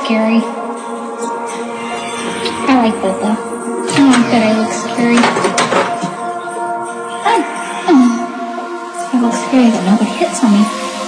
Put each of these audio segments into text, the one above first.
scary. I like that though. I like that I look scary. If I look scary, then nobody hits on me.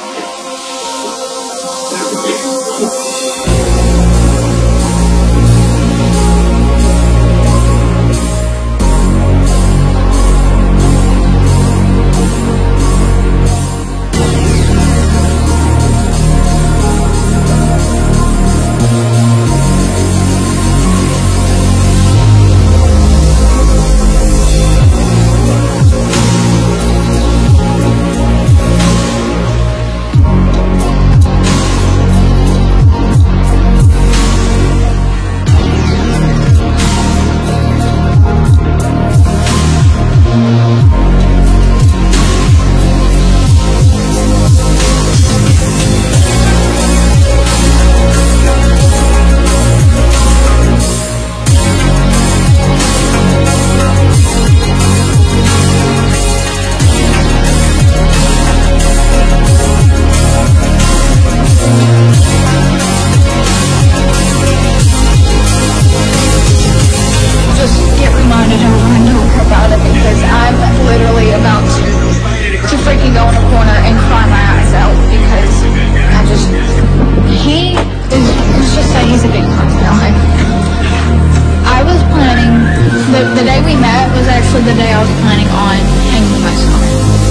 The day we met was actually the day I was planning on hanging myself.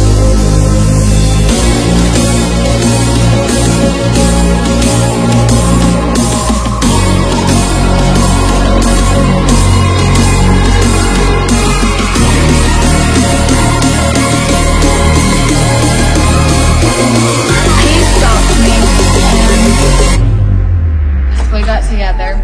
He stopped me and we got together.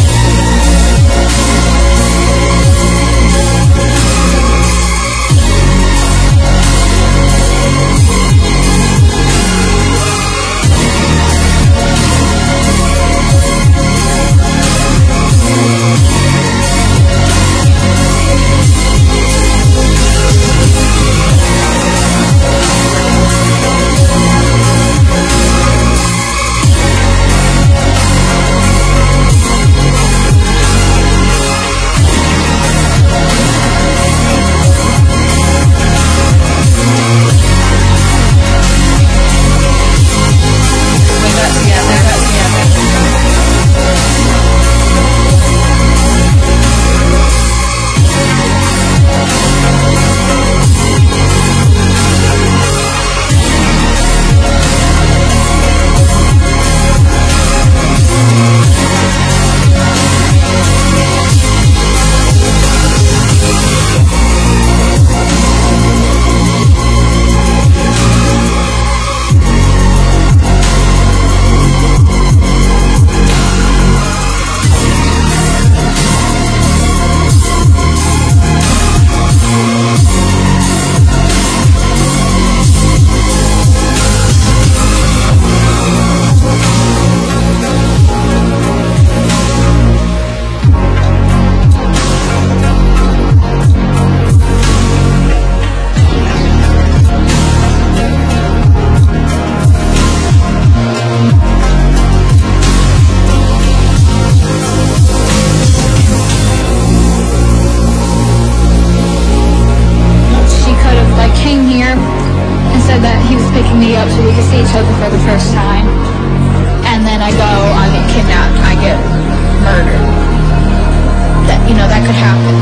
Me up so we could see each other for the first time, and then I get kidnapped, I get murdered. That, that could happen.